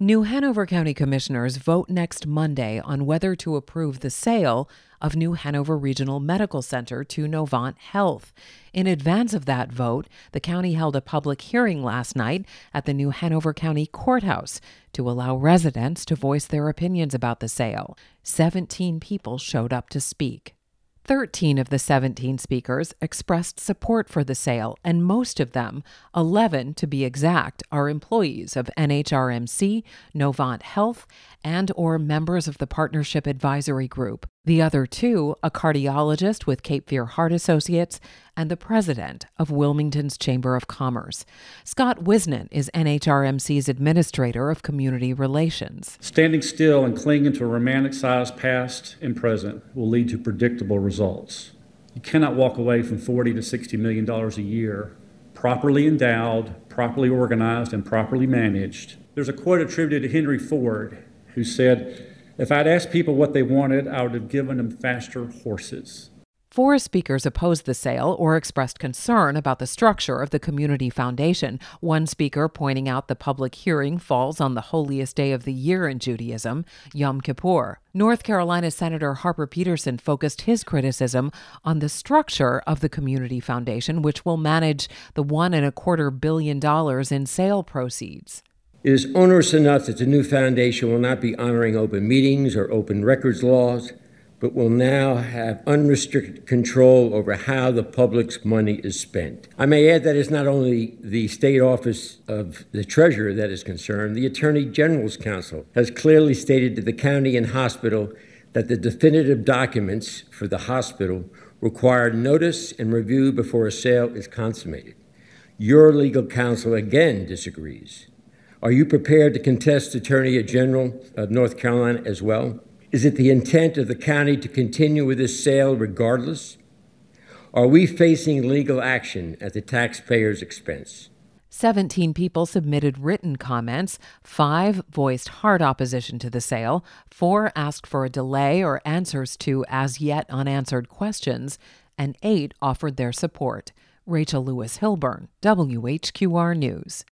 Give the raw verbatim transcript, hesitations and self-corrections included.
New Hanover County Commissioners vote next Monday on whether to approve the sale of New Hanover Regional Medical Center to Novant Health. In advance of that vote, the county held a public hearing last night at the New Hanover County Courthouse to allow residents to voice their opinions about the sale. Seventeen people showed up to speak. Thirteen of the seventeen speakers expressed support for the sale, and most of them, eleven to be exact, are employees of N H R M C, Novant Health, and or members of the Partnership Advisory Group. The other two, a cardiologist with Cape Fear Heart Associates and the president of Wilmington's Chamber of Commerce. Scott Wisnant is N H R M C's Administrator of Community Relations. Standing still and clinging to a romanticized past and present will lead to predictable results. You cannot walk away from forty to sixty million dollars a year, properly endowed, properly organized, and properly managed. There's a quote attributed to Henry Ford, who said, "If I'd asked people what they wanted, I would have given them faster horses." Four speakers opposed the sale or expressed concern about the structure of the community foundation. One speaker pointing out the public hearing falls on the holiest day of the year in Judaism, Yom Kippur. North Carolina Senator Harper Peterson focused his criticism on the structure of the community foundation, which will manage the one and a quarter billion dollars in sale proceeds. It is onerous enough that the new foundation will not be honoring open meetings or open records laws, but will now have unrestricted control over how the public's money is spent. I may add that it's not only the state office of the treasurer that is concerned. The Attorney General's Counsel has clearly stated to the county and hospital that the definitive documents for the hospital require notice and review before a sale is consummated. Your legal counsel again disagrees. Are you prepared to contest the Attorney General of North Carolina as well? Is it the intent of the county to continue with this sale regardless? Are we facing legal action at the taxpayer's expense? Seventeen people submitted written comments. Five voiced hard opposition to the sale. Four asked for a delay or answers to as yet unanswered questions. And eight offered their support. Rachel Lewis Hilburn, W H Q R News.